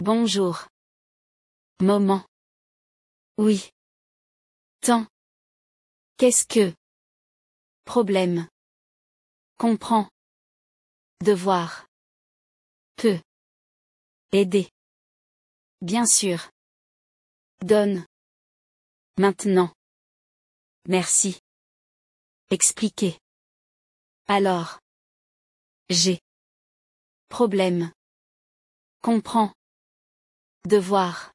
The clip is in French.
Bonjour. Moment. Oui. Temps. Qu'est-ce que? Problème. Comprends. Devoir. Peut. Aider. Bien sûr. Donne. Maintenant. Merci. Expliquer. Alors. J'ai. Problème. Comprends. Devoir.